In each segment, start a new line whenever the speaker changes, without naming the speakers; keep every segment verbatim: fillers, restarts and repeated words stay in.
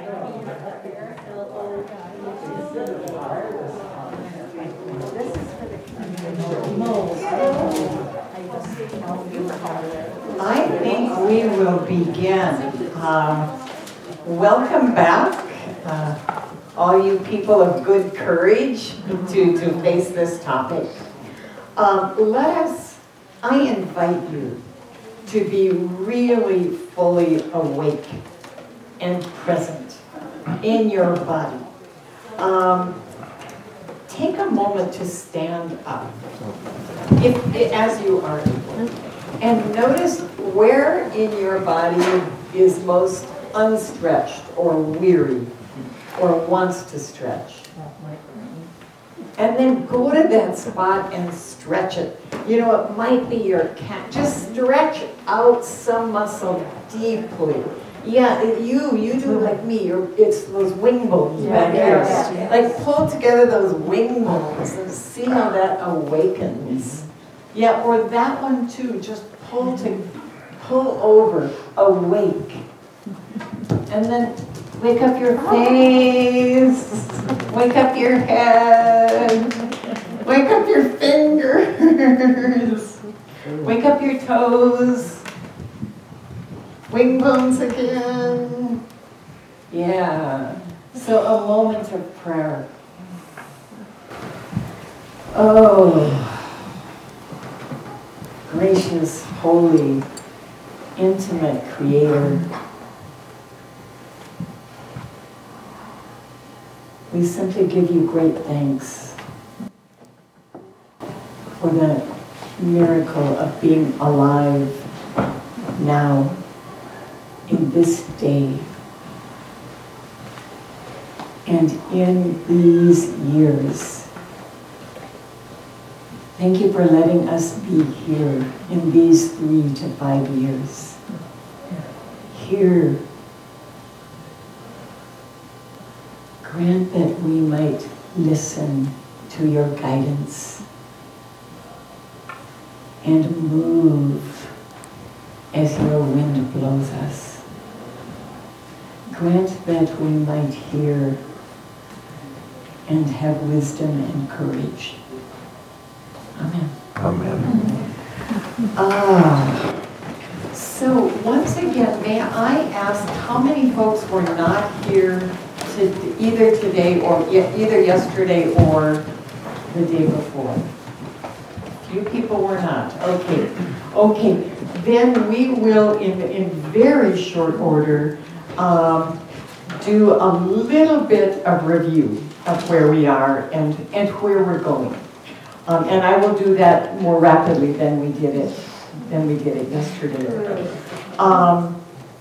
I think we will begin. Um, welcome back, uh, all you people of good courage to, to face this topic. Um, let us, I invite you to be really fully awake and present in your body. Um, take a moment to stand up, if, as you are able, and notice where in your body is most unstretched or weary or wants to stretch. And then go to that spot and stretch it. You know, it might be your cat. Just stretch out some muscle deeply. Yeah, it, you you do like me. You're, it's those wing bones
Yeah,
back
yes,
here.
yes.
Like pull together those wing bones and see how that awakens. Yeah, or that one too. Just pull to pull over, awake, and then wake up your face. Wake up your head. Wake up your fingers. Wake up your toes. Wing bones again. Yeah. So a moment of prayer. Oh, gracious, holy, intimate Creator. We simply give you great thanks for the miracle of being alive now, in this day, and in these years. Thank you for letting us be here in these three to five years. Here, grant that we might listen to your guidance and move as your wind blows us. Grant that we might hear and have wisdom and courage. Amen.
Amen.
Ah. So once again, may I ask how many folks were not here to, either today or either yesterday or the day before? Few people were not. Okay. Okay. Then we will, in in very short order, um, do a little bit of review of where we are and and where we're going. Um, and I will do that more rapidly than we did it than we did it yesterday. Um,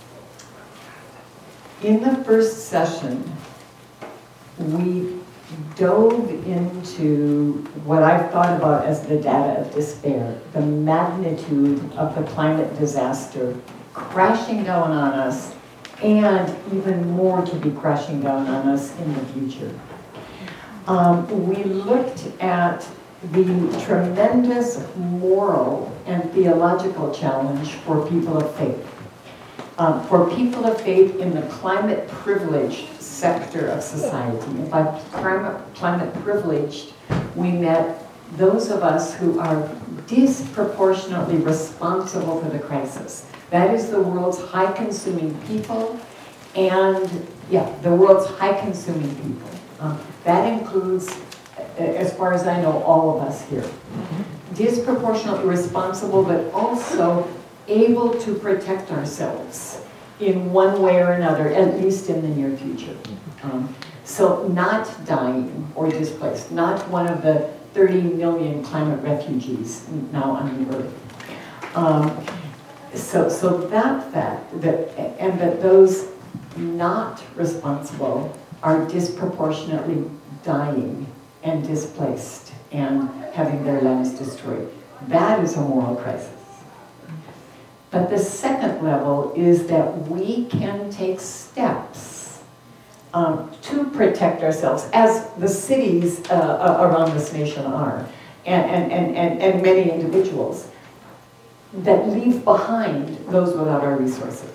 in the first session, we dove into what I've thought about as the data of despair, the magnitude of the climate disaster crashing down on us, and even more to be crashing down on us in the future. Um, we looked at the tremendous moral and theological challenge for people of faith. Um, for people of faith in the climate privileged sector of society. And by climate, climate privileged, we meant those of us who are disproportionately responsible for the crisis. That is the world's high consuming people and, yeah, the world's high consuming people. Um, that includes, as far as I know, all of us here. Disproportionately responsible, but also able to protect ourselves in one way or another, at least in the near future. Um, so not dying or displaced, not one of the thirty million climate refugees now on the earth. Um, so, so that fact, that, and that those not responsible are disproportionately dying and displaced and having their lands destroyed. That is a moral crisis. But the second level is that we can take steps um, to protect ourselves, as the cities uh, around this nation are, and, and, and, and, and many individuals that leave behind those without our resources.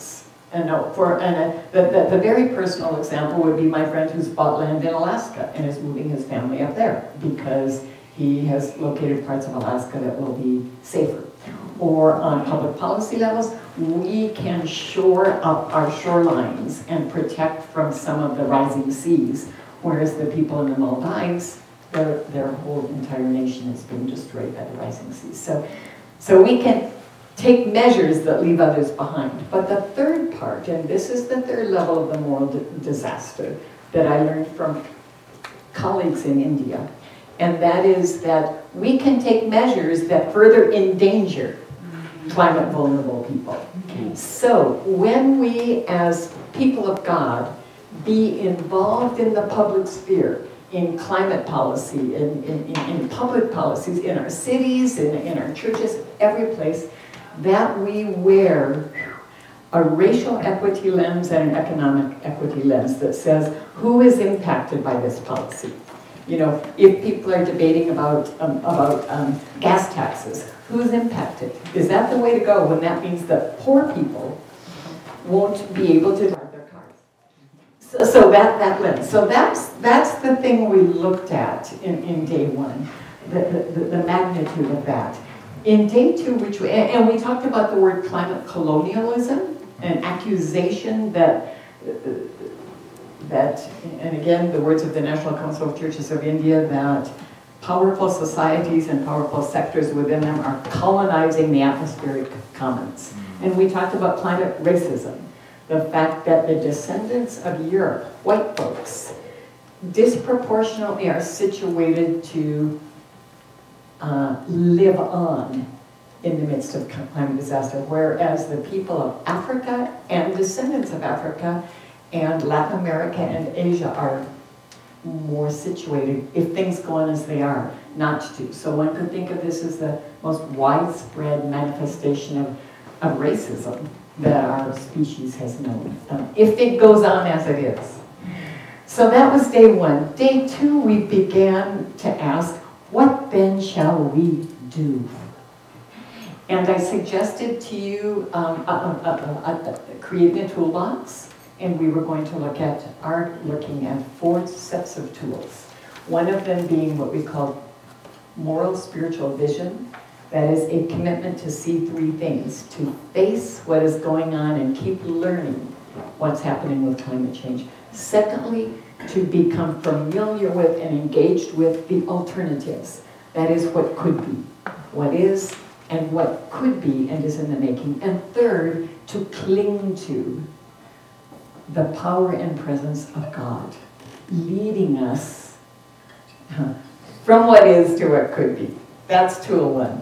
And no, for and uh, the, the the very personal example would be my friend who's bought land in Alaska and is moving his family up there because he has located parts of Alaska that will be safer. Or on public policy levels, we can shore up our shorelines and protect from some of the rising seas, whereas the people in the Maldives, their, their whole entire nation is being destroyed by the rising seas. So, so we can take measures that leave others behind. But the third part, and this is the third level of the moral disaster that I learned from colleagues in India, and that is that we can take measures that further endanger climate vulnerable people. So when we as people of God be involved in the public sphere, in climate policy, in, in, in public policies, in our cities, in, in our churches, every place, that we wear a racial equity lens and an economic equity lens that says who is impacted by this policy. You know, if people are debating about um, about um, gas taxes, who's impacted? Is that the way to go when that means that poor people won't be able to drive their cars? So, so that, that lens. So that's that's the thing we looked at in, in day one, the, the, the magnitude of that. In day two, which we, and, and we talked about the word climate colonialism, an accusation that uh, that, and again, the words of the National Council of Churches of India, that powerful societies and powerful sectors within them are colonizing the atmospheric commons. And we talked about climate racism, the fact that the descendants of Europe, white folks, disproportionately are situated to uh, live on in the midst of climate disaster, whereas the people of Africa and descendants of Africa and Latin America and Asia are more situated, if things go on as they are, not to. So one could think of this as the most widespread manifestation of, of racism that our species has known, um, if it goes on as it is. So that was day one. Day two, we began to ask, what then shall we do? And I suggested to you um, uh, uh, uh, uh, creating a toolbox. And we were going to look at, are looking at four sets of tools. One of them being what we call moral spiritual vision. That is a commitment to see three things, to face what is going on and keep learning what's happening with climate change. Secondly, to become familiar with and engaged with the alternatives. That is what could be, what is, and what could be and is in the making. And third, to cling to the power and presence of God, leading us from what is to what could be. That's tool one.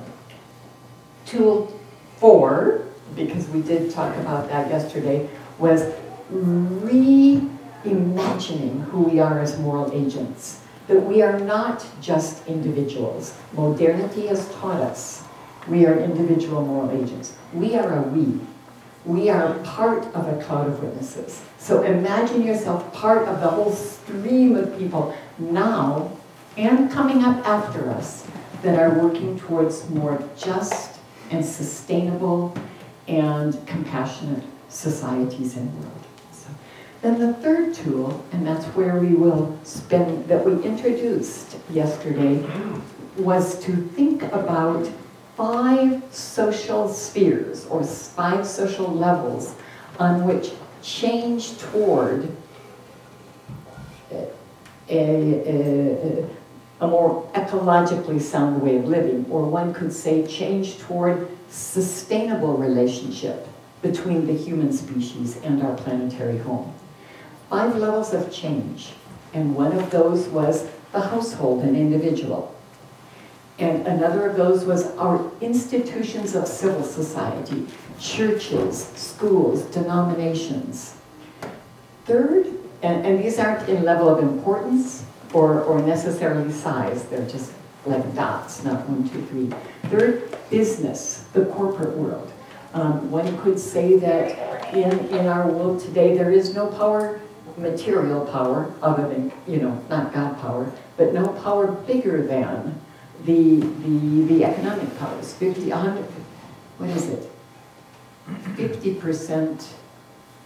Tool four, because we did talk about that yesterday, was reimagining who we are as moral agents. That we are not just individuals. Modernity has taught us we are individual moral agents. We are a we. We are part of a cloud of witnesses. So imagine yourself part of the whole stream of people now and coming up after us that are working towards more just and sustainable and compassionate societies and world. So, then the third tool, and that's where we will spend, that we introduced yesterday, was to think about five social spheres or five social levels on which change toward a, a, a more ecologically sound way of living, or one could say change toward sustainable relationship between the human species and our planetary home. Five levels of change, and one of those was the household and individual. And another of those was our institutions of civil society, churches, schools, denominations. Third, and, and these aren't in level of importance or, or necessarily size, they're just like dots, not one, two, three. Third, business, the corporate world. Um, one could say that in, in our world today there is no power, material power, other than, you know, not God power, but no power bigger than the the the economic powers. fifty, one hundred, what is it? fifty percent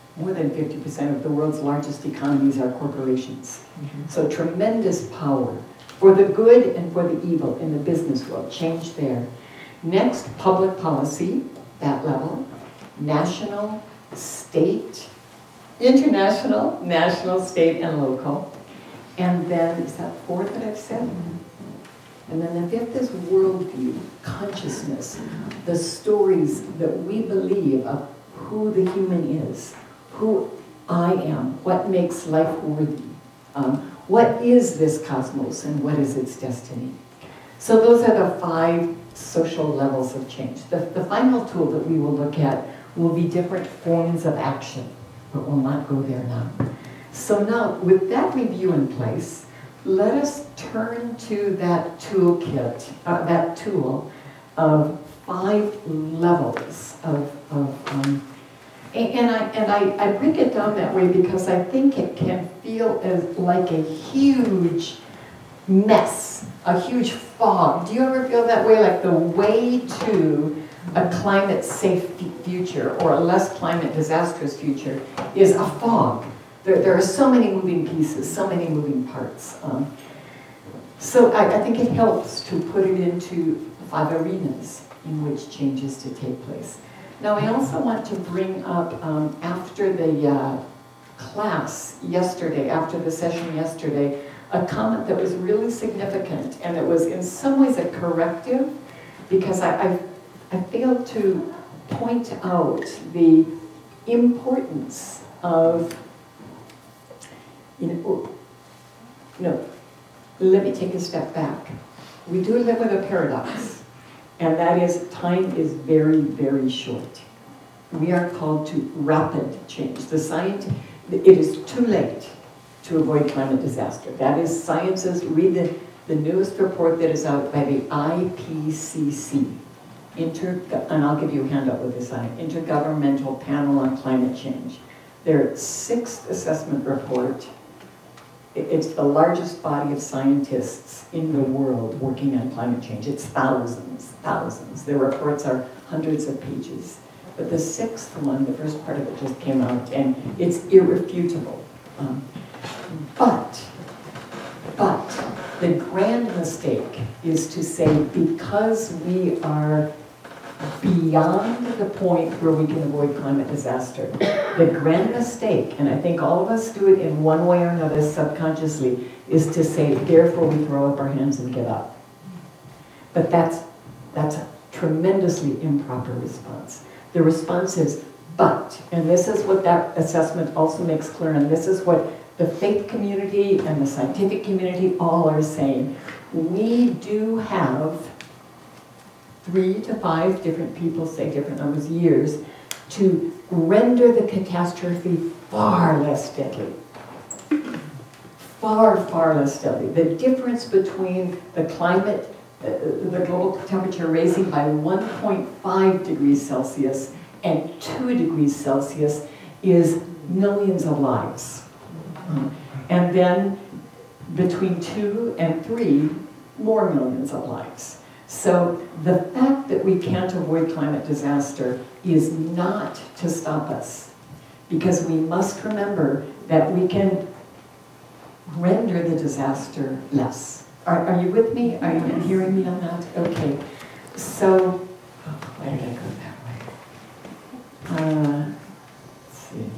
more than fifty percent of the world's largest economies are corporations. Mm-hmm. So tremendous power for the good and for the evil in the business world. Change there. Next, public policy, that level. National, state, international, national, state, and local. And then, is that four that I've said? And then the fifth is worldview, consciousness, the stories that we believe of who the human is, who I am, what makes life worthy, um, what is this cosmos and what is its destiny. So those are the five social levels of change. The, the final tool that we will look at will be different forms of action, but we'll not go there now. So now, with that review in place, let us turn to that toolkit, uh, that tool of five levels of, of um, and, I, and I, I break it down that way because I think it can feel as like a huge mess, a huge fog. Do you ever feel that way? Like the way to a climate-safe future or a less climate disastrous future is a fog. There, there are so many moving pieces, so many moving parts. Um, so I, I think it helps to put it into five arenas in which change is to take place. Now I also want to bring up, um, after the uh, class yesterday, after the session yesterday, a comment that was really significant, and it was in some ways a corrective, because I, I, I failed to point out the importance of, you know, no, let me take a step back. We do live with a paradox, and that is time is very, very short. We are called to rapid change. The science, it is too late to avoid climate disaster. That is science's, read the, the newest report that is out by the I P C C, Inter, and I'll give you a handout with this on it, Intergovernmental Panel on Climate Change. Their sixth assessment report. It's the largest body of scientists in the world working on climate change. It's thousands, thousands. Their reports are hundreds of pages. But the sixth one, the first part of it just came out, and it's irrefutable. Um, but, but, the grand mistake is to say because we are beyond the point where we can avoid climate disaster. The grand mistake, and I think all of us do it in one way or another subconsciously, is to say, therefore we throw up our hands and give up. But that's, that's a tremendously improper response. The response is, but, and this is what that assessment also makes clear, and this is what the faith community and the scientific community all are saying. We do have three to five different people say different numbers of years to render the catastrophe far less deadly. Far, far less deadly. The difference between the climate, uh, the global temperature raising by one point five degrees Celsius and two degrees Celsius is millions of lives. Um, and then between two and three, more millions of lives. So the fact that we can't avoid climate disaster is not to stop us, because we must remember that we can render the disaster less. Are, are you with me? Are you hearing me on that? Okay. So, oh, why did I go that way? Uh, let's see.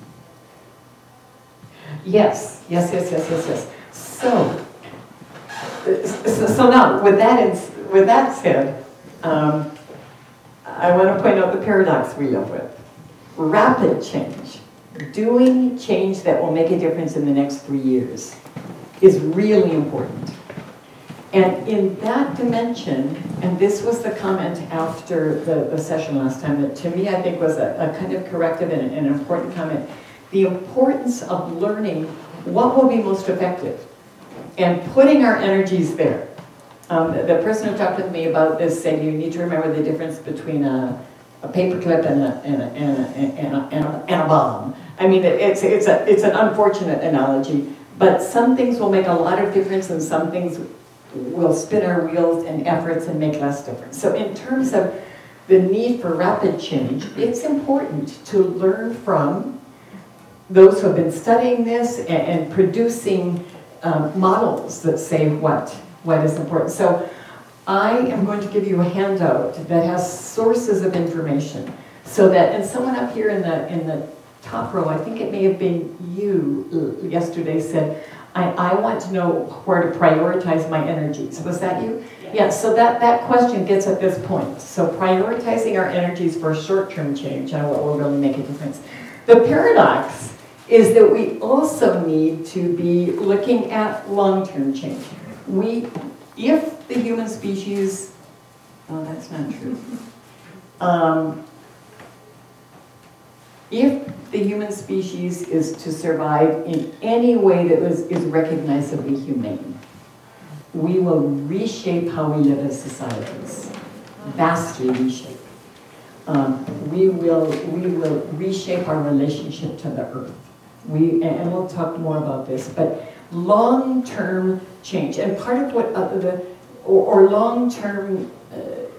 Yes, yes, yes, yes, yes, yes. So, so, so now, with that in With that said, um, I want to point out the paradox we live with. Rapid change, doing change that will make a difference in the next three years, is really important. And in that dimension, and this was the comment after the, the session last time that to me I think was a, a kind of corrective and an important comment, the importance of learning what will be most effective and putting our energies there. Um, the person who talked with me about this said you need to remember the difference between a, a paperclip and a, and, a, and, a, and, a, and, a, and a bomb. I mean, it, it's, it's, a, it's an unfortunate analogy, but some things will make a lot of difference and some things will spin our wheels and efforts and make less difference. So in terms of the need for rapid change, it's important to learn from those who have been studying this and, and producing um, models that say what, what is important. So I am going to give you a handout that has sources of information so that, and someone up here in the, in the top row, I think it may have been you yesterday, said, I, I want to know where to prioritize my energies. Was that you? Yeah, yeah, so that, that question gets at this point. So prioritizing our energies for short-term change and what will really make a difference. The paradox is that we also need to be looking at long-term change. We, if the human species, oh, that's not true. Um, if the human species is to survive in any way that was, is recognizably humane, we will reshape how we live as societies, vastly reshape. Um, we will we will reshape our relationship to the earth. We and we'll talk more about this, but long-term change and part of what uh, the or, or long-term uh,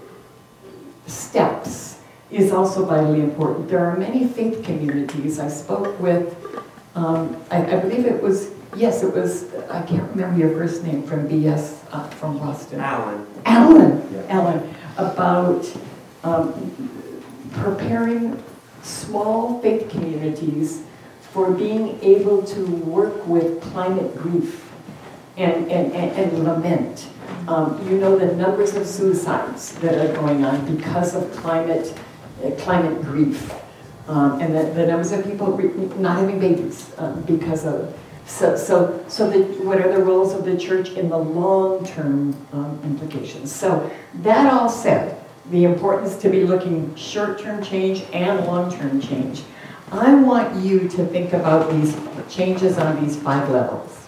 steps is also vitally important. There are many faith communities. I spoke with, um, I, I believe it was, yes, it was, I can't remember your first name, from B S uh, from Boston.
Alan.
Alan,
Yeah.
Alan, about um, preparing small faith communities for being able to work with climate grief and, and, and, and lament. Um, you know the numbers of suicides that are going on because of climate uh, climate grief, um, and the, the numbers of people re not having babies um, because of so so so the, what are the roles of the church in the long-term um, implications? So that all said, the importance to be looking short-term change and long-term change. I want you to think about these changes on these five levels.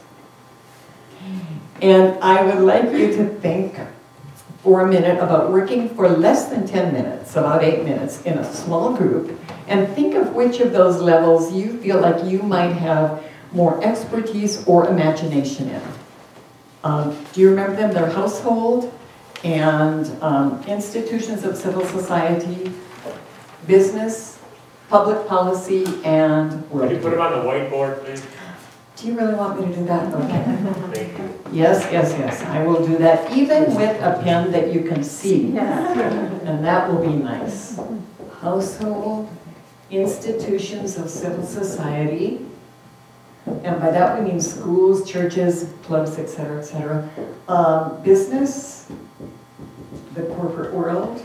And I would like you to think for a minute about working for less than ten minutes, about eight minutes, in a small group, and think of which of those levels you feel like you might have more expertise or imagination in. Um, do you remember them? Their household and um, institutions of civil society, business, public policy, and world.
Could you put them on the whiteboard, please?
Do you really want me to do that? Okay.
Thank you.
Yes, yes, yes. I will do that, even with a pen that you can see. And that will be nice. Household, institutions of civil society, and by that we mean schools, churches, clubs, et cetera, et cetera. Um, business, the corporate world,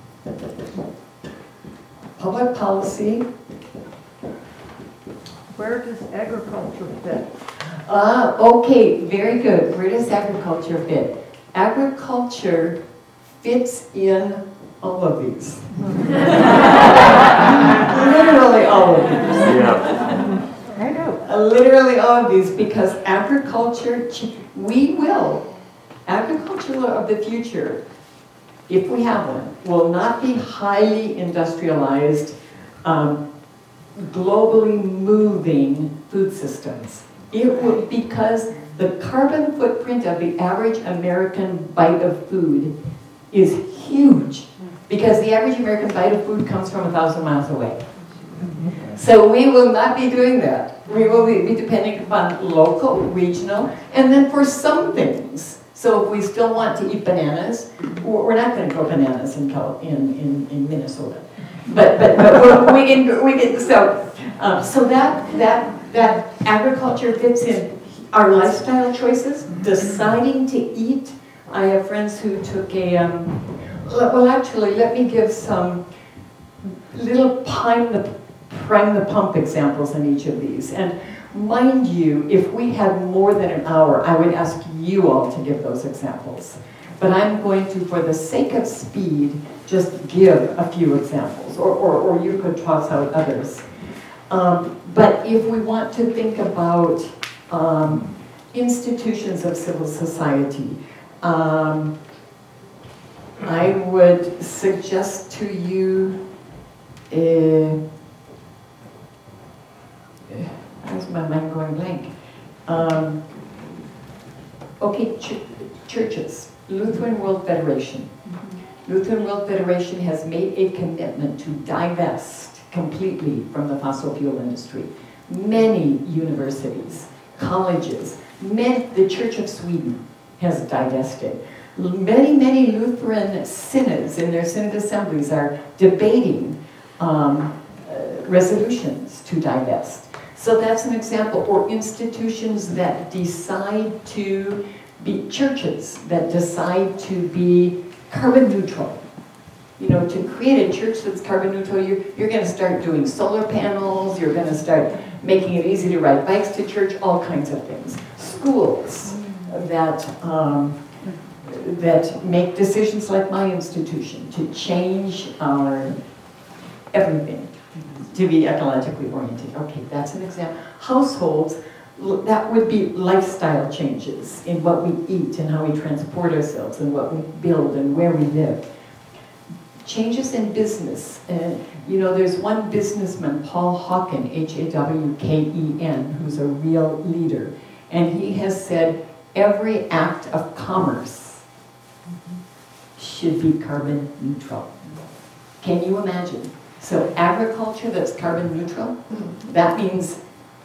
public policy.
Where does agriculture fit?
Ah, okay, very good. Where does agriculture fit? Agriculture fits in all of these. Literally all of these.
Yeah.
I know.
Uh, Literally all of these, because agriculture, ch- we will, agriculture of the future, if we have one, will not be highly industrialized, um, globally moving food systems. It will, because the carbon footprint of the average American bite of food is huge, because the average American bite of food comes from a thousand miles away. So we will not be doing that. We will be, be depending upon local, regional, and then for some things. So if we still want to eat bananas, we're not going to grow bananas in, in, in, in Minnesota. But but, but we can we can so um, so that that that agriculture fits in our lifestyle choices, deciding to eat. I have friends who took a um, well actually let me give some little prime the prime the pump examples in each of these. And mind you, if we had more than an hour, I would ask you all to give those examples. But I'm going to, for the sake of speed, just give a few examples, or, or, or you could toss out others. Um, but if we want to think about um, institutions of civil society, um, I would suggest to you, uh, where's my mind going blank? Um, okay, ch churches. Lutheran World Federation. Mm-hmm. Lutheran World Federation has made a commitment to divest completely from the fossil fuel industry. many universities, colleges, many, the Church of Sweden has divested. Many, many Lutheran synods in their synod assemblies are debating um, uh, resolutions to divest. So that's an example. Or institutions that decide to be, churches that decide to be carbon neutral. You know, to create a church that's carbon neutral, you're, you're going to start doing solar panels, you're going to start making it easy to ride bikes to church, all kinds of things. Schools that, um, that make decisions like my institution to change our everything to be ecologically oriented. Okay, that's an example. Households, that would be lifestyle changes in what we eat and how we transport ourselves and what we build and where we live. Changes in business. Uh, you know, there's one businessman, Paul Hawken, H A W K E N, who's a real leader. And he has said every act of commerce should be carbon neutral. Can you imagine? So agriculture that's carbon neutral, that means,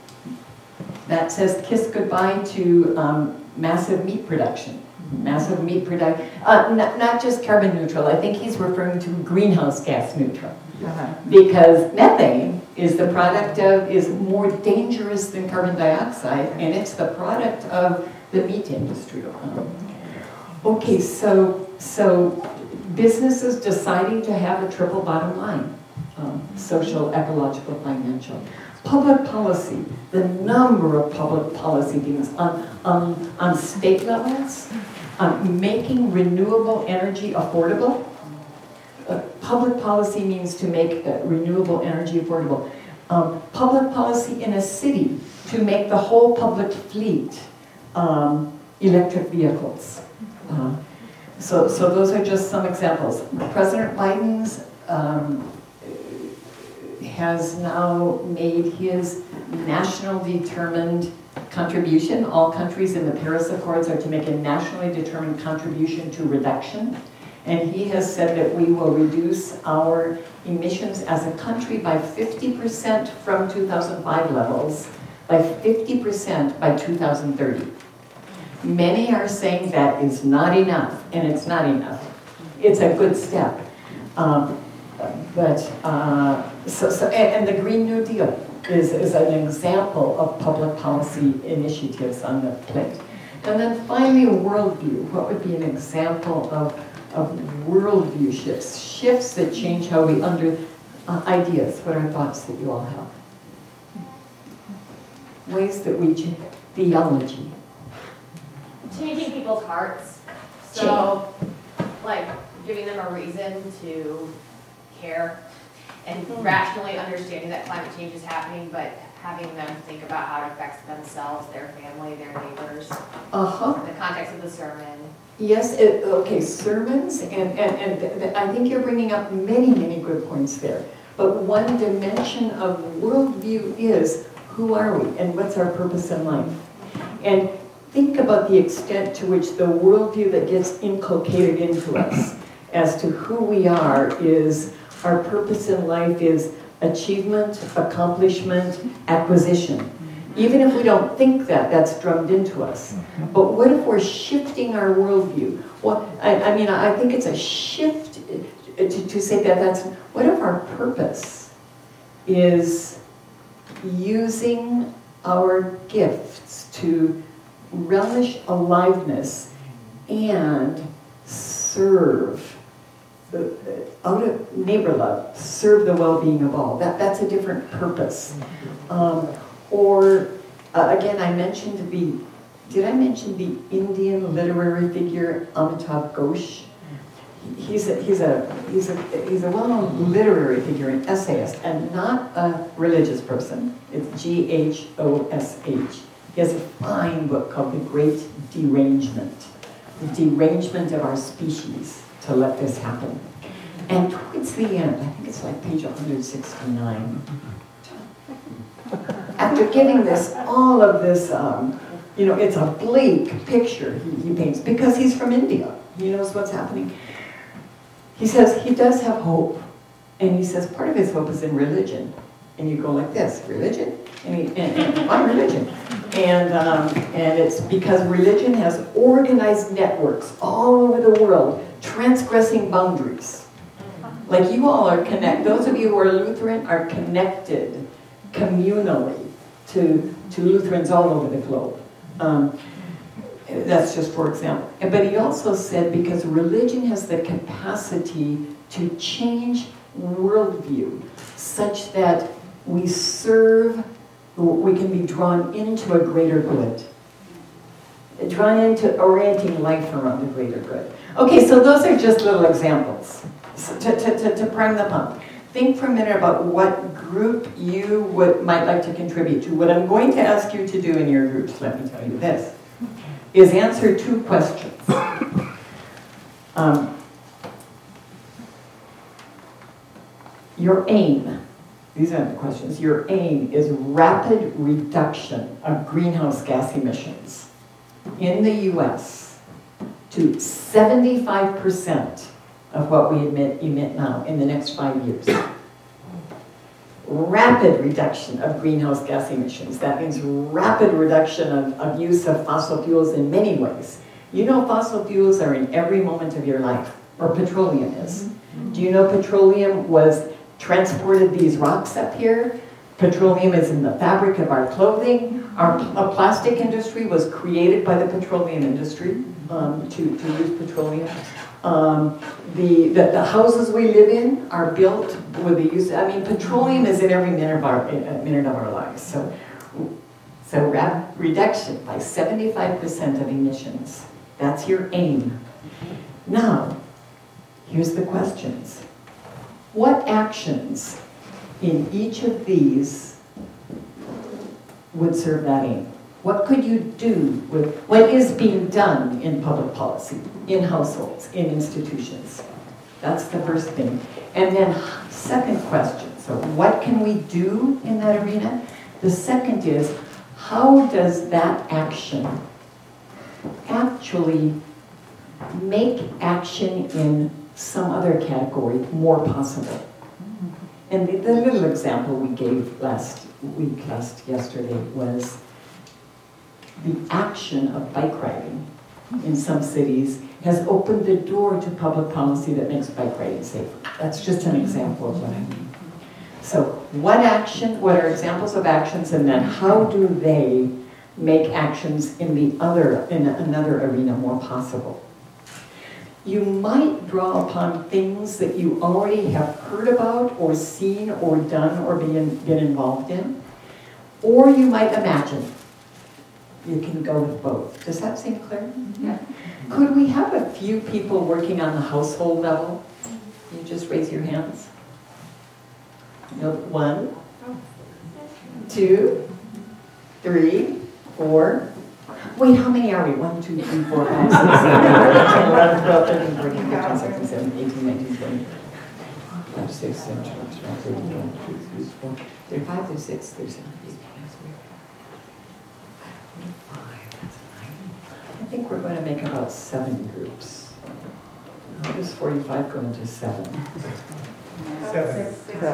that says kiss goodbye to um, massive meat production. Massive meat production, uh, not, not just carbon neutral, I think he's referring to greenhouse gas neutral. Uh-huh. Because methane is the product of, is more dangerous than carbon dioxide, and it's the product of the meat industry. Um, okay, so, so businesses deciding to have a triple bottom line, um, social, ecological, financial. Public policy, the number of public policy things on, on, on state levels, um, making renewable energy affordable. Uh, public policy means to make uh, renewable energy affordable. Um, public policy in a city to make the whole public fleet um, electric vehicles. Uh, so, so those are just some examples. President Biden's um, has now made his national determined contribution. All countries in the Paris Accords are to make a nationally determined contribution to reduction. And he has said that we will reduce our emissions as a country by fifty percent from two thousand five levels, by fifty percent by two thousand thirty. Many are saying that is not enough, and it's not enough. It's a good step. Um, but, uh, so, so, and, and the Green New Deal is, is an example of public policy initiatives on the plate. And then finally, a worldview. What would be an example of, of worldview shifts? Shifts that change how we under, uh, ideas. What are thoughts that you all have? Ways that we change. Theology.
Changing people's hearts. So, like, giving them a reason to care and rationally understanding that climate change is happening, but having them think about how it affects themselves, their family, their neighbors,
Uh-huh.
in the context of the sermon.
Yes, it, okay, sermons, and, and, and th th I think you're bringing up many, many good points there. But one dimension of worldview is, who are we and what's our purpose in life? And think about the extent to which the worldview that gets inculcated into us as to who we are is, our purpose in life is achievement, accomplishment, acquisition. Even if we don't think that, that's drummed into us. But what if we're shifting our worldview? Well, I, I mean, I think it's a shift to, to say that that's, what if our purpose is using our gifts to relish aliveness and serve, the, out of neighbor love, serve the well-being of all. That, that's a different purpose. Um, or, uh, again, I mentioned the, did I mention the Indian literary figure Amitav Ghosh? He's a, he's a, he's a, he's a well-known literary figure, an essayist, and not a religious person. It's G H O S H. He has a fine book called The Great Derangement. The derangement of our species to let this happen. And towards the end, I think it's like page one sixty-nine, after giving this, all of this, um, you know, it's a bleak picture he, he paints, because he's from India. He knows what's happening. He says he does have hope, and he says part of his hope is in religion. And you go like this, religion? And, he, and, and I'm religion. And, um, and it's because religion has organized networks all over the world, transgressing boundaries. Like you all are connected, those of you who are Lutheran are connected communally to, to Lutherans all over the globe. Um, that's just for example. But he also said because religion has the capacity to change worldview such that we serve, we can be drawn into a greater good. Drawn into orienting life around the greater good. Okay, so those are just little examples so to, to, to, to prime the pump. Think for a minute about what group you would might like to contribute to. What I'm going to ask you to do in your groups, let me tell you this, is answer two questions. Um, your aim, these are the questions, your aim is rapid reduction of greenhouse gas emissions in the U S to seventy-five percent of what we emit, emit now in the next five years. Rapid reduction of greenhouse gas emissions. That means rapid reduction of, of use of fossil fuels in many ways. You know fossil fuels are in every moment of your life, or petroleum is. Mm-hmm. Do you know petroleum was transported these rocks up here? Petroleum is in the fabric of our clothing. Our a plastic industry was created by the petroleum industry um, to, to use petroleum. Um, the, the the houses we live in are built with the use. I mean, petroleum is in every minute of our minute of our lives. So, so rap, reduction by seventy-five percent of emissions. That's your aim. Now, here's the questions. What actions in each of these would serve that aim? What could you do with what is being done in public policy, in households, in institutions? That's the first thing. And then second question, so what can we do in that arena? The second is, how does that action actually make action in some other category more possible? And the, the little example we gave last week, last yesterday, was the action of bike riding in some cities has opened the door to public policy that makes bike riding safer. That's just an example of what I mean. So what action, what are examples of actions, and then how do they make actions in the other, in another arena more possible? You might draw upon things that you already have heard about or seen or done or been, been involved in, or you might imagine. You can go with both. Does that seem clear? Yeah. Could we have a few people working on the household level? You just raise your hands. No, one, two, three, four. Wait, how many are we? One, two, three, four, five, six, seven, eight, ten, eleven, twelve, thirteen, fourteen, fifteen, sixteen, seventeen, eighteen, nineteen, twenty. five, six, seven, eight, nine, ten, eleven, twelve, thirteen, fourteen, fifteen, thirty-five, thirty-six, thirty-seven, thirty-eight, I think we're going to make about seven groups. How does forty-five go into seven?
Seven.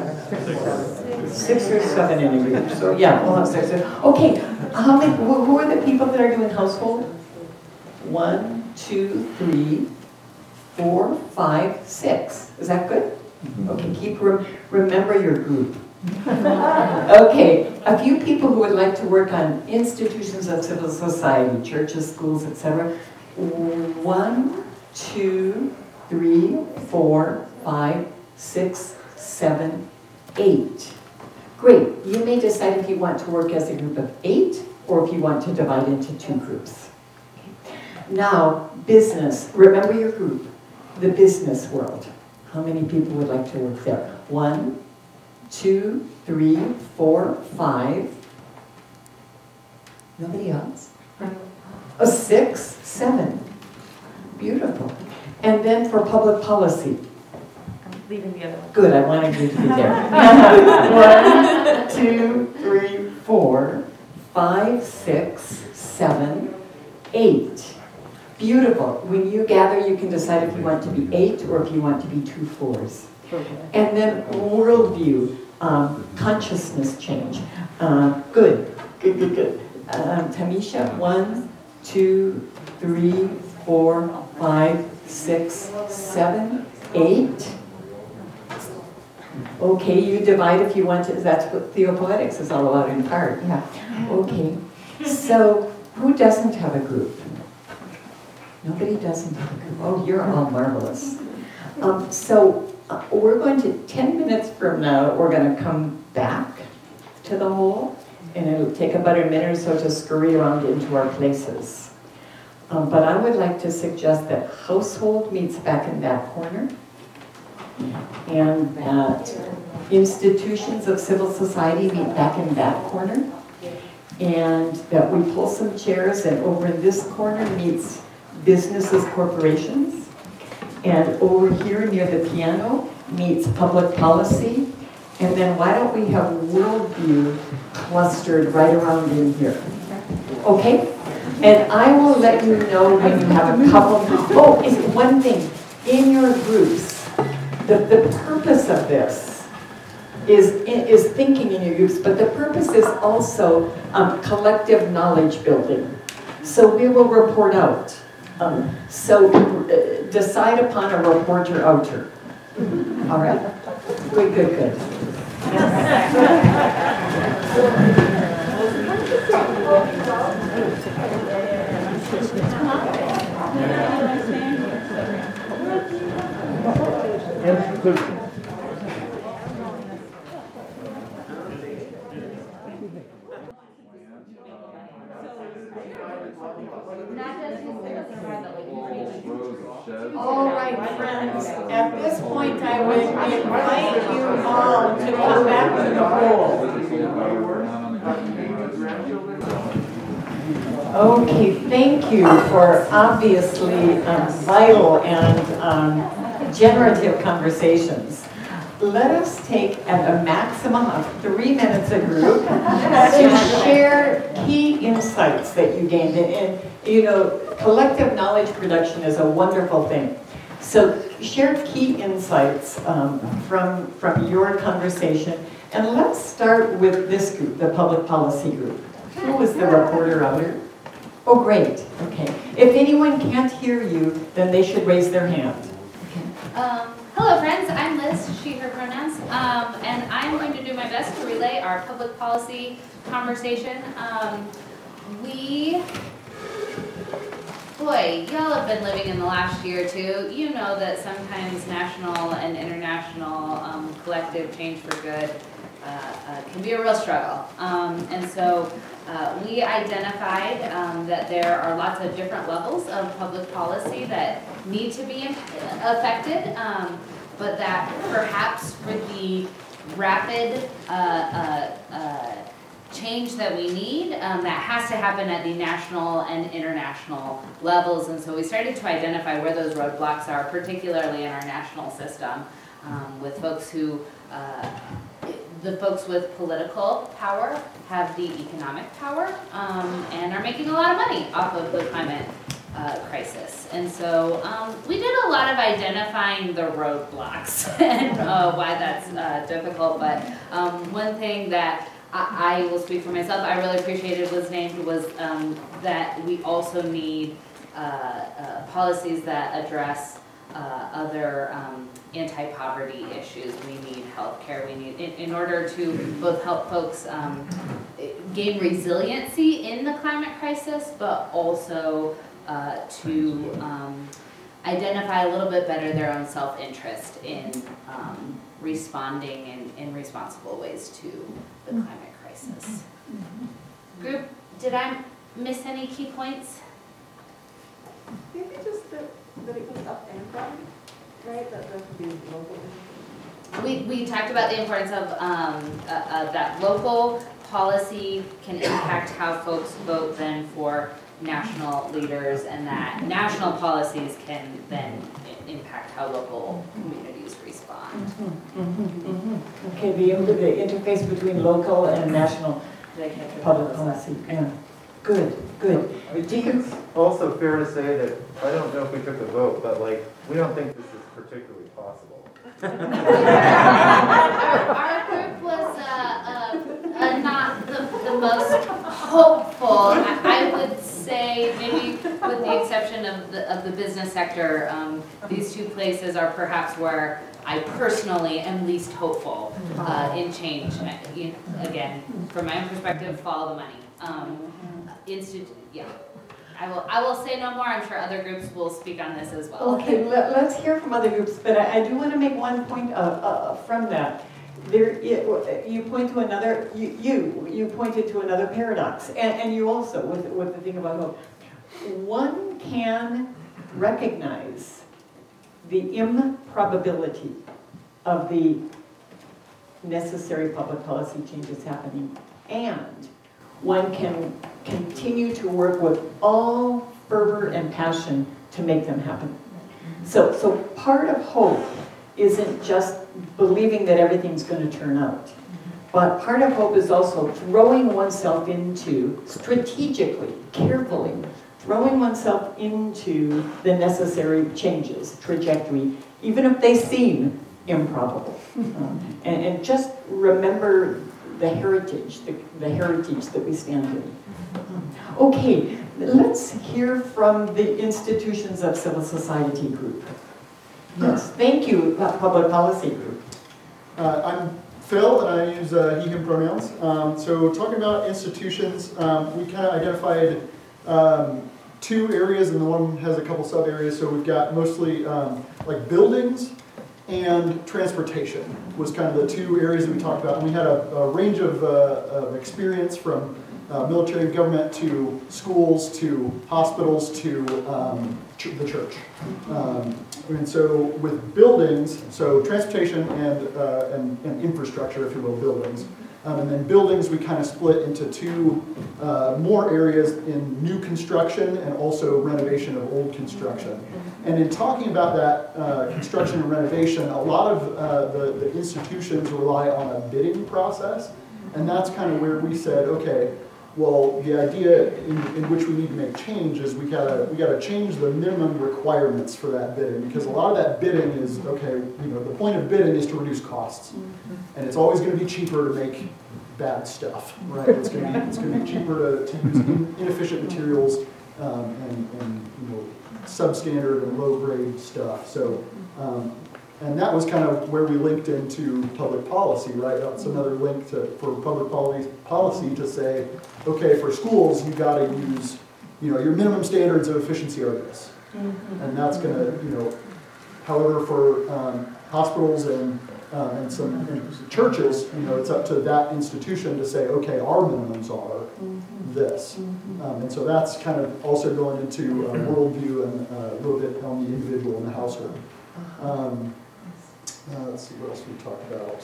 Six or seven in a group. So yeah, we'll have six. Okay, how many? Who who are the people that are doing household? One, two, three, four, five, six. Is that good? Okay, keep rem- remember your group. Okay, a few people who would like to work on institutions of civil society, churches, schools, et cetera. One, two, three, four, five, six, seven, eight. Great. You may decide if you want to work as a group of eight or if you want to divide into two groups. Now, business. Remember your group. The business world. How many people would like to work there? One, two, three, four, five. Nobody else? A six, seven. Beautiful. And then for public policy.
I'm leaving the other one.
Good, I wanted you to be there. One, two, three, four, five, six, seven, eight. Beautiful. When you gather, you can decide if you want to be eight or if you want to be two fours. And then worldview, um, consciousness change. Uh, good, good, good, good. Um, Tamisha, one, two, three, four, five, six, seven, eight. Okay, you divide if you want to. That's what theopoetics is all about in part. Yeah. Okay. So, who doesn't have a group? Nobody doesn't have a group. Oh, you're all marvelous. Um, so, uh, we're going to, ten minutes from now, we're going to come back to the hole, and it'll take about a minute or so to scurry around into our places. Um, but I would like to suggest that household meets back in that corner, and that institutions of civil society meet back in that corner, and that we pull some chairs, and over in this corner meets businesses, corporations, and over here near the piano meets public policy, and then why don't we have worldview clustered right around in here? Okay? And I will let you know when you have a couple. Oh, is one thing, in your groups, the, the purpose of this is, is thinking in your groups, but the purpose is also um, collective knowledge building. So we will report out. Um, so uh, decide upon a reporter outer. All right? Good, good, good.
Institution.
All right, friends, at this point I would invite you all to come back to the hole. Okay, thank you for obviously um, vital and um, generative conversations. Let us take at a maximum of three minutes a group to share key insights that you gained. And, and you know, collective knowledge production is a wonderful thing. So share key insights um, from, from your conversation. And let's start with this group, the public policy group. Who was the reporter outer? Oh, great. Okay. If anyone can't hear you, then they should raise their hand.
Um, hello, friends. I'm Liz, she, her pronouns, um, and I'm going to do my best to relay our public policy conversation. Um, we, boy, y'all have been living in the last year or two. You know that sometimes national and international um, collective change for good uh, uh, can be a real struggle. Um, and so uh, we identified um, that there are lots of different levels of public policy that need to be affected, um, but that perhaps for the rapid uh, uh, uh, change that we need, um, that has to happen at the national and international levels. And so we started to identify where those roadblocks are, particularly in our national system, um, with folks who, uh, the folks with political power have the economic power um, and are making a lot of money off of the climate Uh, crisis. And so um, we did a lot of identifying the roadblocks and uh, why that's uh, difficult, but um, one thing that I, I will speak for myself, I really appreciated was named was um, that we also need uh, uh, policies that address uh, other um, anti-poverty issues. We need healthcare. We need, in, in order to both help folks um, gain resiliency in the climate crisis, but also Uh, to um, identify a little bit better their own self-interest in um, responding in, in responsible ways to the climate crisis. Group, did I miss any key points?
Maybe just that, that it goes up and down, right? That there could be local.
We, we talked about the importance of um, uh, uh, that local policy can impact how folks vote then for national leaders, and that national policies can then impact how local communities respond.
Mm-hmm, mm-hmm, mm-hmm. Okay, the, the interface between local and national public policy. Yeah. Good, good.
I think it's also fair to say that, I don't know if we took a vote, but like, we don't think this is particularly possible.
Our, our group was, uh, uh, uh, not the, the most hopeful, I, I would say, maybe with the exception of the, of the business sector, um, these two places are perhaps where I personally am least hopeful, uh, in change. Uh, you- Again, from my own perspective, follow the money. Um, institute, yeah. I will, I will say no more, I'm sure other groups will speak on this as well.
Okay, let, let's hear from other groups, but I, I do want to make one point uh, uh, from that. There, i- you point to another, you, you, you pointed to another paradox, and, and you also, with, with the thing about hope. One can recognize the improbability of the necessary public policy changes happening, and one can continue to work with all fervor and passion to make them happen. So, so part of hope isn't just believing that everything's going to turn out, but part of hope is also throwing oneself into, strategically, carefully, throwing oneself into the necessary changes, trajectory, even if they seem improbable. Um, and, and just remember the heritage, the, the heritage that we stand in. Okay, let's hear from the institutions of civil society group. Yes, thank you, uh, public policy group.
Uh, I'm Phil, and I use uh, he, him pronouns. Um, so talking about institutions, um, we kind of identified um, two areas, and the one has a couple sub areas. So we've got mostly um, like buildings and transportation was kind of the two areas that we talked about. And we had a, a range of, uh, of experience from uh, military and government to schools to hospitals to um, ch- the church. Um, and so with buildings, so transportation and, uh, and, and infrastructure, if you will, buildings. Um, and then buildings we kind of split into two uh, more areas in new construction and also renovation of old construction. And in talking about that uh, construction and renovation, a lot of uh, the, the institutions rely on a bidding process. And that's kind of where we said, okay, well, the idea in, in which we need to make change is we gotta we gotta change the minimum requirements for that bidding, because a lot of that bidding is, okay, you know, the point of bidding is to reduce costs, and it's always going to be cheaper to make bad stuff, right? It's going to be it's going to be cheaper to, to use in, inefficient materials um, and, and you know substandard and low grade stuff. So. Um, And that was kind of where we linked into public policy, right? That's another link to, for public policy, policy to say, okay, for schools, you got to use, you know, your minimum standards of efficiency are this. Mm-hmm. And that's going to, you know, however, for um, hospitals and, uh, and some and churches, you know, it's up to that institution to say, okay, our minimums are mm-hmm. this. Mm-hmm. Um, and so that's kind of also going into uh, worldview and uh, a little bit on the individual and the household. Um, Uh, let's see, what else we talked about.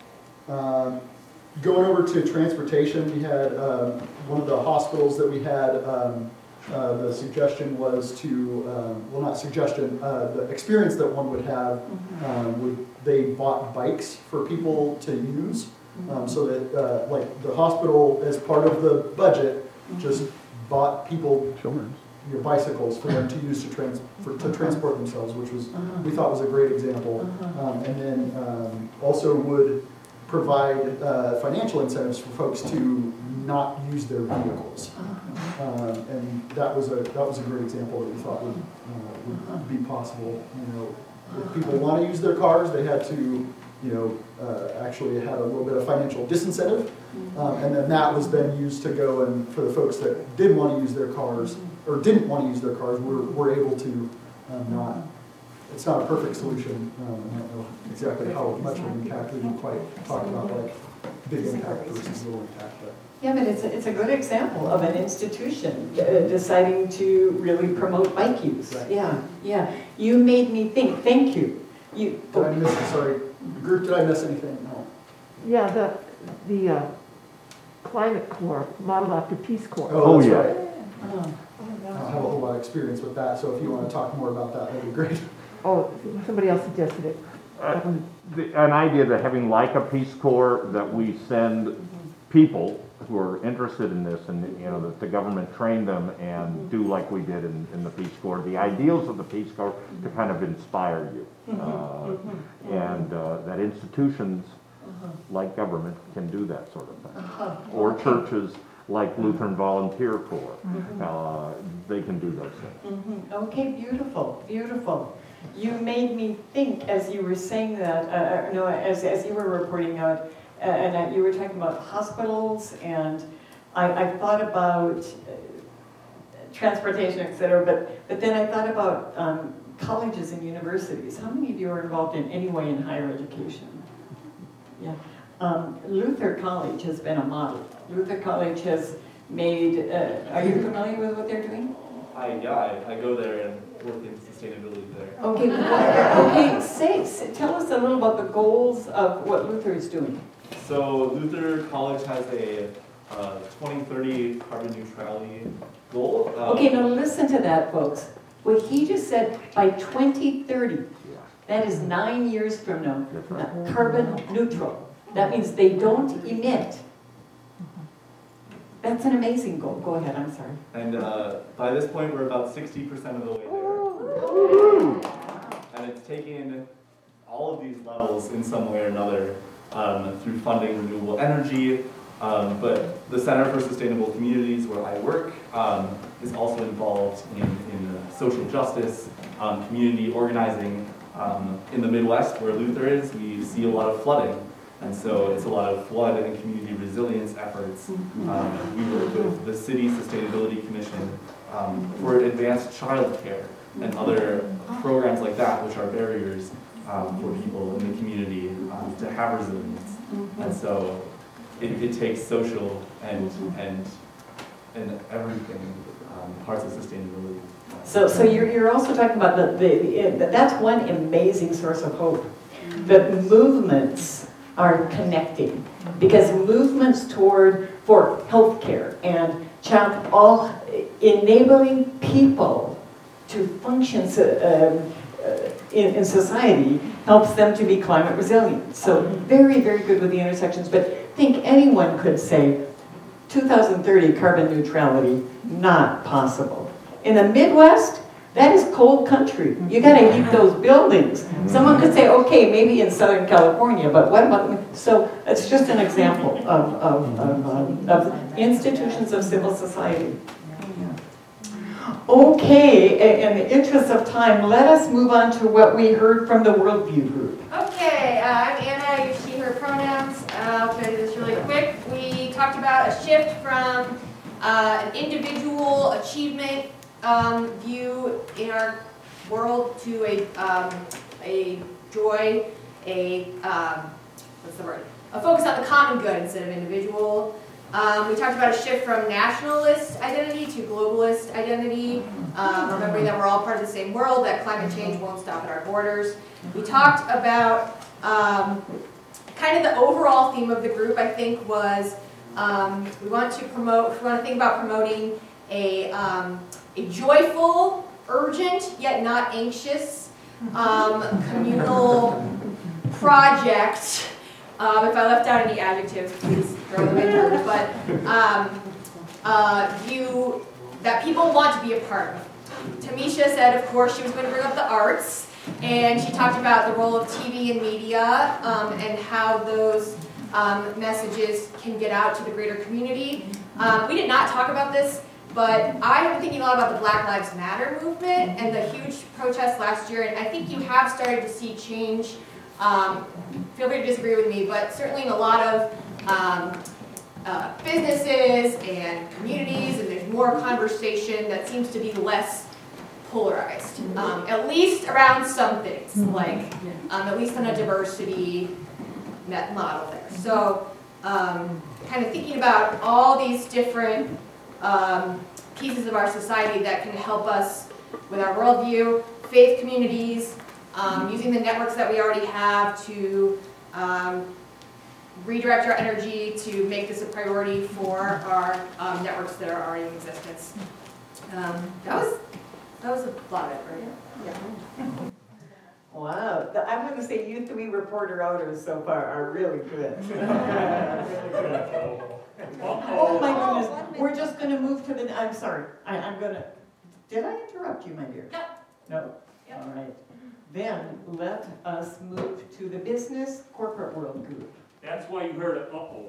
Um, going over to transportation, we had um, one of the hospitals that we had, um, uh, the suggestion was to, um, well not suggestion, uh, the experience that one would have, um, would they bought bikes for people to use, um, so that uh, like the hospital, as part of the budget, just bought people your bicycles for them to use to trans for, to transport themselves, which was uh-huh. we thought was a great example. Uh-huh. um, and then um, also would provide uh, financial incentives for folks to not use their vehicles. Uh-huh. um, and that was a that was a great example that we thought would, uh, would be possible. You know, if people want to use their cars, they had to, you know, uh, actually have a little bit of financial disincentive, um, and then that was then used to go and for the folks that did want to use their cars. Or didn't want to use their cars, we're, we're able to um, not, it's not a perfect solution. Um, I don't know exactly how much of an impact we can quite talk about, like big impact versus little impact. But.
Yeah, but it's a, it's a good example of an institution uh, deciding to really promote bike use.
Right.
Yeah, yeah. You made me think, thank you. You.
Did I miss, sorry, group, did I miss anything? No.
Yeah, the, the uh, Climate Corps, modeled after Peace Corps.
Oh, that's
yeah.
right.
Oh.
I don't have a whole lot of experience with that, so if you want to talk more about that, that'd be great.
Oh, somebody else suggested it.
Uh, the, an idea that having like a Peace Corps, that we send people who are interested in this, and, you know, that the government train them and do like we did in, in the Peace Corps, the ideals of the Peace Corps to kind of inspire you. Uh, and uh, that institutions like government can do that sort of thing. Or churches like Lutheran Volunteer Corps, uh, they can do those things.
Mhm. Okay, beautiful, beautiful. You made me think as you were saying that, uh, no, as, as you were reporting out, uh, and uh, you were talking about hospitals, and I, I thought about uh, transportation, et cetera, but, but then I thought about um, colleges and universities. How many of you are involved in any way in higher education? Yeah. Um, Luther College has been a model. Luther College has made, uh, are you familiar with what they're doing?
I, yeah, I, I go there and work in sustainability there.
Okay, what, okay, say, say, tell us a little about the goals of what Luther is doing.
So Luther College has a uh, twenty thirty carbon neutrality goal. Um,
Okay, now listen to that, folks. What he just said, by twenty thirty,
Yeah,
that is nine years from now,
that's right.
uh, carbon neutral. That means they don't emit. That's an amazing goal. Go ahead, I'm sorry.
And uh, by this point, we're about sixty percent of the way there. And it's taken all of these levels in some way or another um, through funding renewable energy. Um, but the Center for Sustainable Communities, where I work, um, is also involved in, in uh, social justice, um, community organizing. Um, in the Midwest, where Luther is, we see a lot of flooding. And so it's a lot of flood and community resilience efforts. Um, we work with the City Sustainability Commission um, for advanced childcare and other programs like that, which are barriers um, for people in the community um, to have resilience. And so it, it takes social and and and everything um, parts of sustainability.
So, so you're, you're also talking about the, the, the, that's one amazing source of hope. That movements are connecting, because movements toward, for healthcare and child, all enabling people to function so, um, uh, in, in society helps them to be climate resilient. So very, very good with the intersections, but I think anyone could say two thousand thirty carbon neutrality, not possible. In the Midwest, that is cold country. You gotta heat those buildings. Someone could say, okay, maybe in Southern California, but what about, so it's just an example of, of, of, um, of institutions of civil society. Okay, i- in the interest of time, let us move on to what we heard from the Worldview Group.
Okay, uh, I'm Anna, you see her pronouns. Uh, I'll tell you this really quick. We talked about a shift from uh, an individual achievement um, view in our world to a, um, a joy, a, um, what's the word? A focus on the common good instead of individual. Um, we talked about a shift from nationalist identity to globalist identity, um, remembering that we're all part of the same world, that climate change won't stop at our borders. We talked about um, kind of the overall theme of the group, I think, was um, we want to promote, we want to think about promoting a, um, a joyful, urgent, yet not anxious um, communal project. Um, if I left out any adjectives, please throw them in there. But um, uh, view that people want to be a part of. Tamisha said, of course, she was going to bring up the arts, and she talked about the role of T V and media um, and how those um, messages can get out to the greater community. Um, we did not talk about this, but I have been thinking a lot about the Black Lives Matter movement and the huge protests last year, and I think you have started to see change. Um, feel free to disagree with me, but certainly in a lot of um, uh, businesses and communities, and there's more conversation that seems to be less polarized, um, at least around some things, like um, at least on a diversity net model there. So um, kind of thinking about all these different um, pieces of our society that can help us with our worldview, faith communities, Um, using the networks that we already have to um, redirect our energy to make this a priority for our um, networks that are already in existence. Um, that was that was a lot of it, right? Yeah.
Wow, the- I'm going to say you three reporter outers so far are really good. Really good. gonna move to the, I'm sorry, I, I'm gonna, did I interrupt you, my dear?
No.
No?
Yep.
All right. Then let us move to the business corporate world group.
That's why you heard a uh-oh.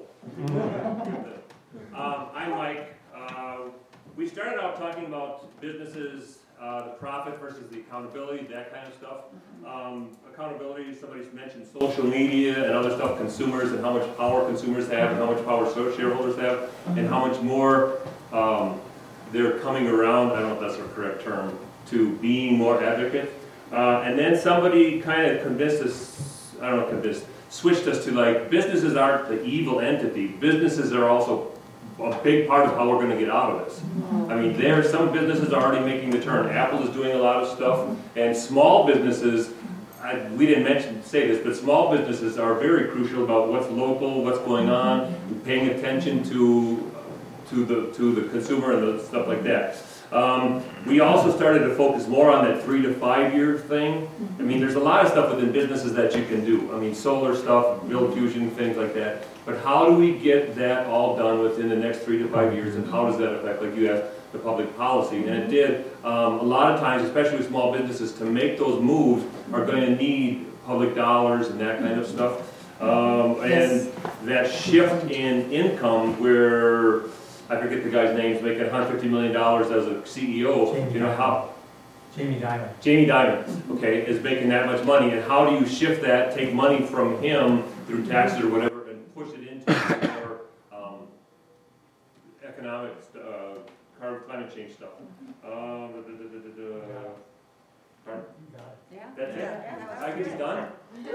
Um, I'm Mike. Uh, we started out talking about businesses, uh, the profit versus the accountability, that kind of stuff. Um, accountability, somebody's mentioned social media and other stuff, consumers and how much power consumers have and how much power so- shareholders have and how much more um, they're coming around, I don't know if that's the correct term, to being more advocate. Uh, and then somebody kind of convinced us, I don't know, convinced, switched us to like, businesses aren't the evil entity. Businesses are also a big part of how we're gonna get out of this. I mean, there, some businesses are already making the turn. Apple is doing a lot of stuff, and small businesses, I, we didn't mention, say this, but small businesses are very crucial about what's local, what's going on, paying attention to, to the, to the consumer and the stuff like that. Um, we also started to focus more on that three to five year thing. I mean, there's a lot of stuff within businesses that you can do. I mean, solar stuff, build fusion, things like that. But how do we get that all done within the next three to five years, and how does that affect, like you asked, the public policy? And it did. Um, a lot of times, especially with small businesses, to make those moves are going to need public dollars and that kind of stuff. Um, and that shift in income where, I forget the guy's name, he's making one hundred fifty million dollars as a C E O, you know, how,
Jamie Dimon.
Jamie Dimon, okay, is making that much money, and how do you shift that, take money from him through taxes or whatever, and push it into more um, economic, uh, climate change stuff? Um, da, da, da, da, da, da. Pardon?
Yeah.
That's
Yeah.
it? I get it done?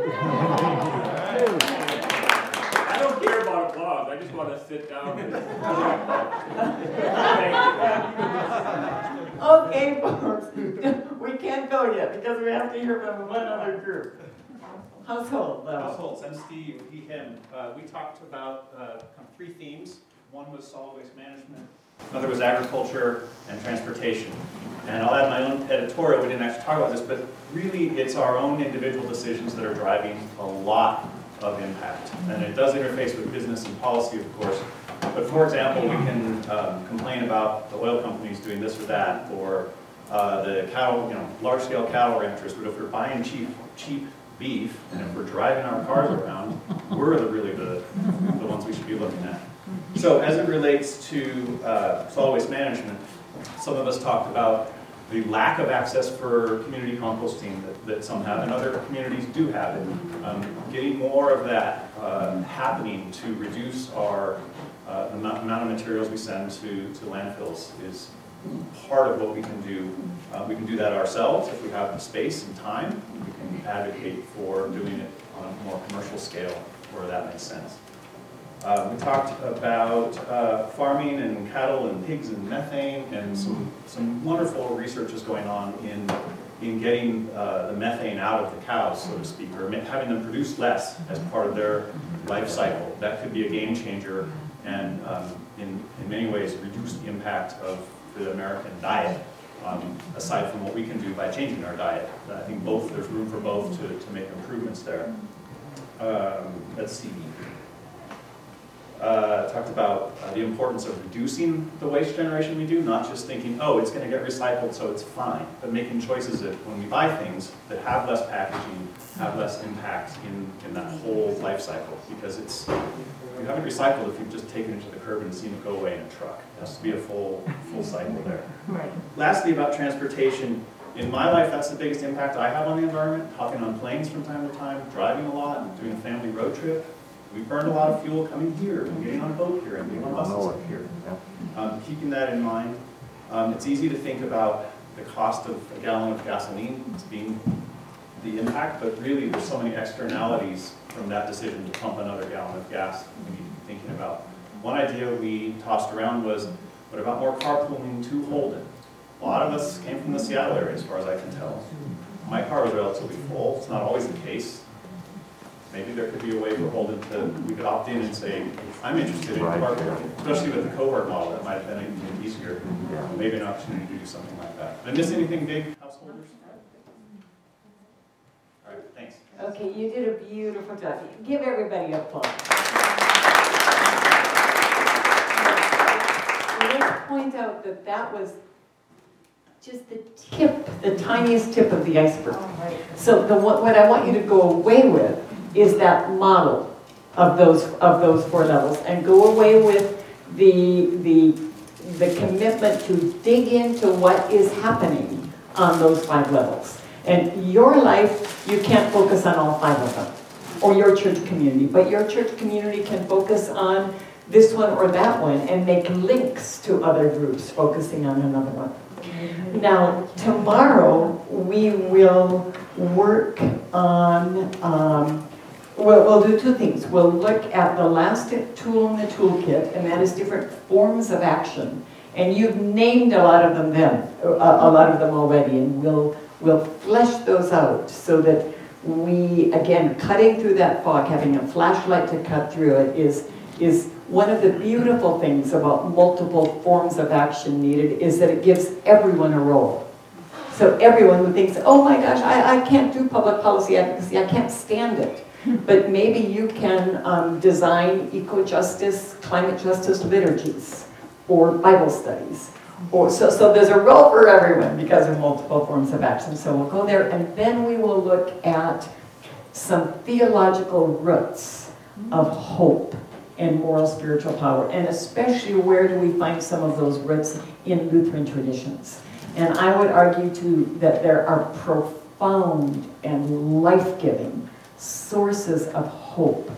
I don't care about applause, I just want to sit down. and-
Okay, folks, we can't go yet because we have to hear from one other group. Household, though.
Households, I'm Steve, he, him. Uh, we talked about uh, kind of three themes. One was solid waste management, another was agriculture and transportation. And I'll add my own editorial, we didn't actually talk about this, but really it's our own individual decisions that are driving a lot of impact. And it does interface with business and policy, of course. But for example, we can um, complain about the oil companies doing this or that, or uh, the cattle, you know, large-scale cattle ranchers. But if we're buying cheap, cheap beef, and if we're driving our cars around, we're the, really the, the ones we should be looking at. So as it relates to uh, solid waste management, some of us talked about the lack of access for community composting that, that some have and other communities do have. And um, getting more of that uh, happening to reduce our uh, the amount amount of materials we send to, to landfills is part of what we can do. Uh, we can do that ourselves if we have the space and time. We can advocate for doing it on a more commercial scale where that makes sense. Uh, we talked about uh, farming and cattle and pigs and methane, and some, some wonderful research is going on in, in getting uh, the methane out of the cows, so to speak, or having them produce less as part of their life cycle. That could be a game changer and um, in, in many ways reduce the impact of the American diet, um, aside from what we can do by changing our diet. I think both, there's room for both to, to make improvements there. Um, let's see. Uh, talked about uh, the importance of reducing the waste generation we do, not just thinking, oh, it's going to get recycled, so it's fine, but making choices that when we buy things that have less packaging, have less impact in, in that whole life cycle, because it's, you haven't recycled if you've just taken it to the curb and seen it go away in a truck. It has to be a full, full cycle there.
Right.
Lastly, about transportation, in my life, that's the biggest impact I have on the environment, hopping on planes from time to time, driving a lot, doing a family road trip. We burned a lot of fuel coming here, and getting on a boat here, and being on buses here. Um, keeping that in mind, um, it's easy to think about the cost of a gallon of gasoline as being the impact, but really there's so many externalities from that decision to pump another gallon of gas we need to be thinking about. One idea we tossed around was, what about more carpooling to Holden? A lot of us came from the Seattle area, as far as I can tell. My car was relatively full. It's not always the case. Maybe there could be a way for Holden to, we could opt in and say, I'm interested in carpooling, especially with the cohort model. That might have been even easier. Maybe an opportunity to do something like that. Did I miss anything big, householders? All right, thanks.
Okay, you did a beautiful job. Give everybody applause. Let's point point out that that was just the tip, the tiniest tip of the iceberg. So the, what, what I want you to go away with is that model of those, of those four levels, and go away with the, the, the commitment to dig into what is happening on those five levels. And your life, you can't focus on all five of them, or your church community, but your church community can focus on this one or that one and make links to other groups focusing on another one. Now, tomorrow we will work on, um, we'll, we'll do two things. We'll look at the last tool in the toolkit, and that is different forms of action. And you've named a lot of them then, a, a lot of them already, and we'll, we'll flesh those out so that we, again, cutting through that fog, having a flashlight to cut through it is, is one of the beautiful things about multiple forms of action needed, is that it gives everyone a role. So everyone who thinks, oh my gosh, I, I can't do public policy advocacy, I can't stand it. But maybe you can um, design eco-justice, climate justice liturgies, or Bible studies. Or, so, so there's a role for everyone because of multiple forms of action. So we'll go there, and then we will look at some theological roots of hope and moral spiritual power, and especially where do we find some of those roots in Lutheran traditions. And I would argue too that there are profound and life-giving sources of hope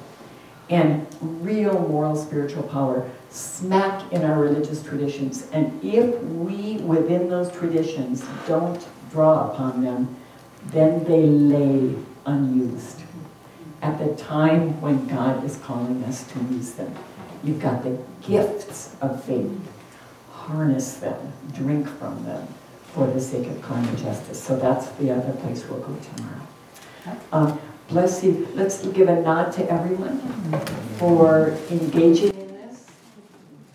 and real moral spiritual power smack in our religious traditions. And if we, within those traditions, don't draw upon them, then they lay unused at the time when God is calling us to use them. You've got the gifts of faith. Harness them, drink from them for the sake of climate justice. So that's the other place we'll go tomorrow. Um, bless you. Let's give a nod to everyone for engaging in this.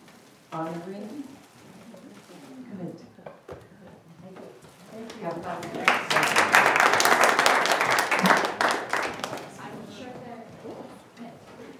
Honoring. Good. Thank you. Thank you.